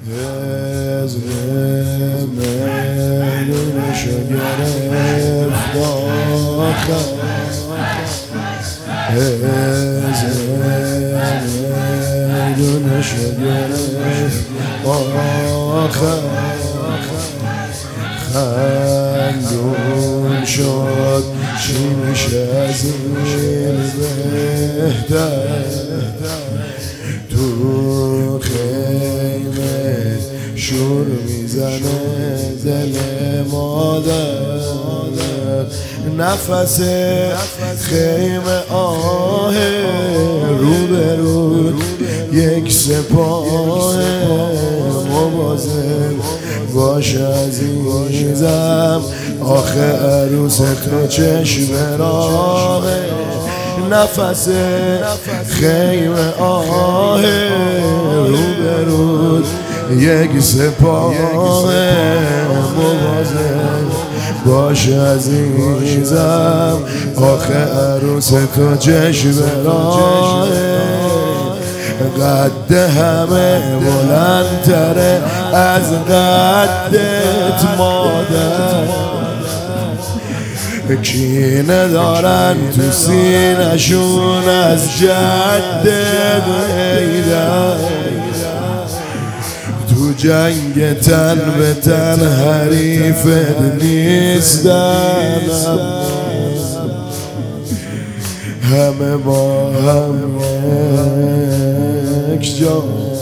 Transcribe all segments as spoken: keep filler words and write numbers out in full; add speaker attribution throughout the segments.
Speaker 1: از میدونش گرفت آخر از میدونش گرفت آخر خندون شد چی میشه از این بهتر تو خیمه شور میزنه دل مادر نفس خیمه آه رو به رو یک سپاه مواظب باش عزیزم آخه عروس تو چشم راهه نفس خیمه آه رو به رو یک سپاه مواظب باش عزیزم آخه عروس تو چشم راهه قد همه بلندتره از قدت مادر کینه دارن تو سینشون از جدت ایدر تو جنگ تن به تن حریفت نیستن همه با هم یک جا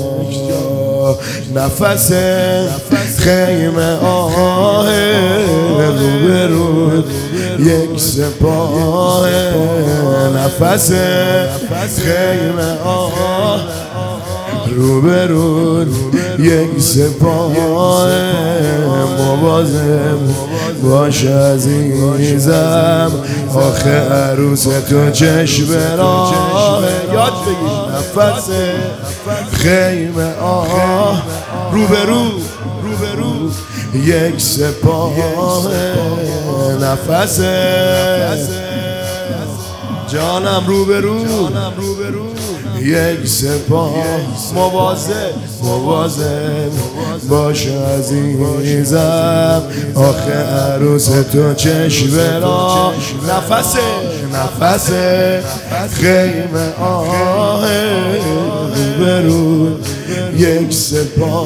Speaker 1: نفس خیمه آه رو به رو یک سپاه نفس خیمه آه رو به رو یک سپاه مواظب باش عزیزم آخه عروس تو چشم راه یاد بگیر نفس خیمه آه رو به رو رو به رو یک سپاه نفس جانم رو به رو یک سپاه مواظب مواظب باش عزیزم آخه عروس تو چشم را نفس نفس خیمه آه رو به رو یک سپاه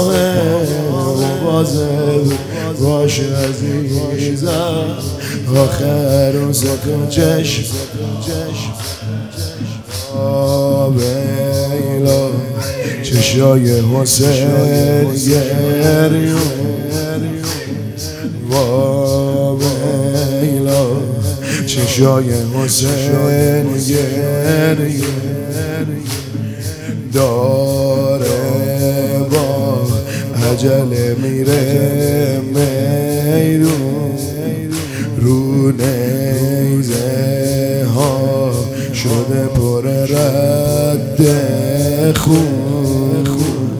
Speaker 1: مواظب باش عزیزم آخه عروس تو چشم آبیلا چشای حسین گریون وابیلا چشای حسین گریون داره با عجله میره میرون رو نیزه ها شده پر رد خون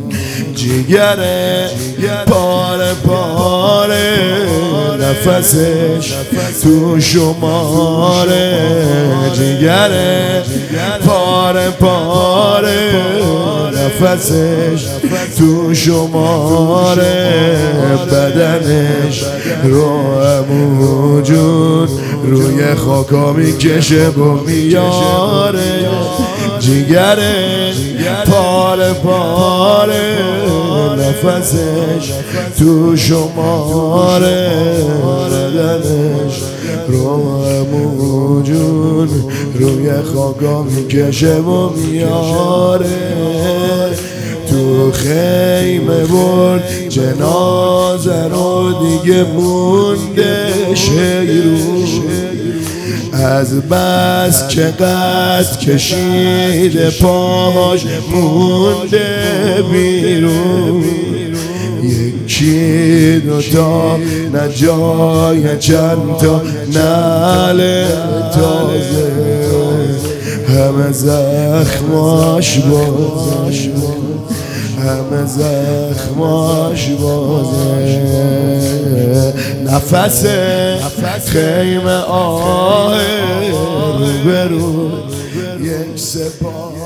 Speaker 1: جیگره پاره پاره نفسش تو شماره جیگره پاره پاره نفسش تو شماره بدنش رو عمو جون روی خاکا میکشه و میاره جیگره پاره پاره نفسش تو شماره بدنش رو عمو جون روی خاکا میکشه و میاره تو خیمه برد جنازه رو دیگه مونده شیرون از بس که قد کشیده پاش مونده بیرون یکی دوتا نه جای چند تا نعل تازه همه زخماش باز همه زخماش بازه نفس خیمه آه رو به رو یک سپاه